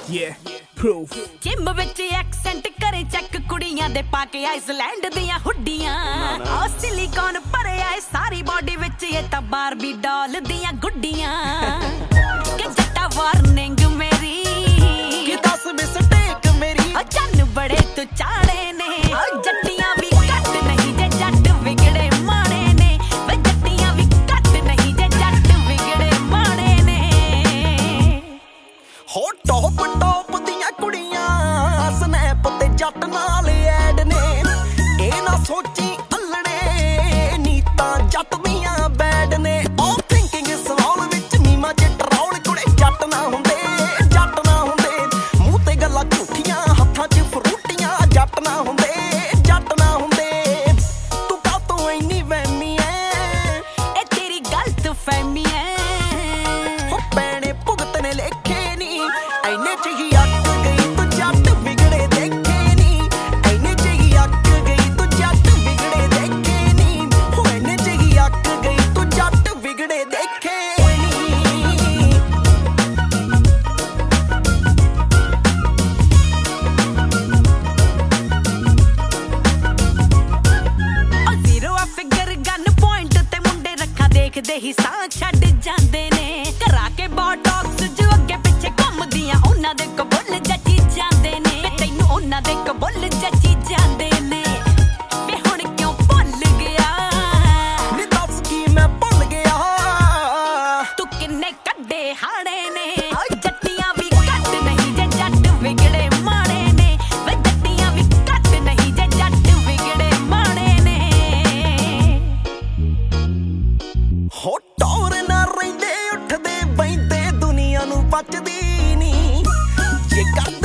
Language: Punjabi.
ਜਿੰਮ ਵਿੱਚ ਐਕਸੈਂਟ ਕਰੇ ਚੈੱਕ ਕੁੜੀਆਂ ਦੇ ਪਾ ਕੇ ਆਈਸਲੈਂਡ ਦੀਆਂ ਹੁੱਡੀਆਂ ਆ ਸਿਲੀਕਨ ਭਰਿਆ ਏ ਸਾਰੀ ਬਾਡੀ ਵਿੱਚ ਇਹ ਤਾਂ ਬਾਰਬੀ ਡਾਲ ਦੀਆਂ ਗੁੱਡੀਆਂ ਕਿ ਜੱਟਾ ਵਾਰਨਿੰਗ ਮੇਰੀ ਕਿ ਦੱਸ ਮਿਸਟੇਕ ਮੇਰੀ ਚੰਨ ਬੜੇ ਤੂੰ ਚਾੜੇ ਨੇ ਜੱਟੀਆਂ ਵੀ ਘੱਟ ਨਹੀਂ ਜੇ ਜੱਟ ਵਿਗੜੇ ਮਾੜੇ ਨੇ ਵੇ ਜੱਟੀਆਂ ਵੀ ਘੱਟ ਨਹੀਂ ਜੇ ਜੱਟ ਵਿਗੜੇ ਮਾੜੇ ਨੇ ਹੋ ਟੌਪ ਦੀਆਂ ਕੁੜੀਆਂ ਸਨੈਪ ਤੇ ਜੱਟ ਨਾਲ ਐਡ ਨੇ ਇਹ ਨਾ ਸੋਚੀ ਅਲੜੇ ਨੀਤਾਂ ਜੱਟ ਦੀਆਂ ਬੈਡ ਨੇ ਆਲ ਥਿੰਕਿੰਗ ਇਸ ਵਾਲ ਵਿੱਚ ਮੀਮਾ ਚ ਟਰੌਲ ਕੁੜੇ ਜੱਟ ਨਾ ਹੁੰਦੇ ਮੂੰਹ ਤੇ ਗੱਲਾਂ ਝੂਠੀਆਂ ਹੱਥਾਂ 'ਚ ਫਰੂਟੀਆਂ ਜੱਟ ਨਾ ਹੁੰਦੇ ਤੂੰ ਕਾਹਤੋਂ ਇੰਨੀ ਵਹਿਮੀ ਐ ਇਹ ਤੇਰੀ ਗਲਤ ਫਹਿਮੀ ਐ ਹੋ ਪੈਣੇ ਭੁਗਤਨੇ ਲੇਖੇ ਨੀ ਐਨੇ ਚ ਹੀ ਅੱਕ ਗਈ ਤੂੰ ਜੱਟ ਵਿਗੜੇ ਦੇਖੇ ਨੀ ਐਨੇ ਚ ਹੀ ਅੱਕ ਗਈ ਤੂੰ ਜੱਟ ਵਿਗੜੇ ਦੇਖੇ ਨੀ ਹੋ ਐਨੇ ਚ ਹੀ ਅੱਕ ਗਈ ਤੂੰ ਜੱਟ ਵਿਗੜੇ ਦੇਖੇ ਦੇਖਦੇ ਹੀ ਸਾਹ ਛੱਡ ਜਾਂਦੇ ਨੇ ਕਰਾ ਕੇ ਬੋਟੌਕਸ ਜੋ ਅੱਗੇ ਪਿੱਛੇ ਘੁੰਮਦੀਆਂ ਉਹਨਾਂ ਦੇ ਕਬੁੱਲ ਜੱਜੀ ਜਾਂਦੇ ਨੇ ਤੈਨੂੰ ਉਹਨਾਂ ਦੇ ਕਬੁੱਲ ਜੱਜੀ ਜਾਂਦੇ ਨੇ ਵੇ ਹੁਣ ਕਿਉਂ ਭੁੱਲ ਗਿਆ ਨੀ ਦੱਸ ਕੀ ਮੈਂ ਭੁੱਲ ਗਿਆ ਤੂੰ ਕਿੰਨੇ ਕੱਢੇ ਹਾੜੇ ਨੇ ਜੱਟੀਆਂ ਵੀ ਘੱਟ ਨਹੀਂ ਜੇ ਜੱਟ ਵਿਗੜੇ ਮਾੜੇ ਨੇ ਵੇ ਜੱਟੀਆਂ ਵੀ ਘੱਟ ਨਹੀਂ ਜੇ ਜੱਟ ਵਿਗੜੇ ਮਾੜੇ ਨੇ ਹੋ ਟੌਰ ਨਾ ਰਹਿੰਦੇ ਉੱਠਦੇ ਬੈਂਦੇ ਦੁਨੀਆ ਨੂੰ ਪਚਦੀ ਨੀ ਜੇ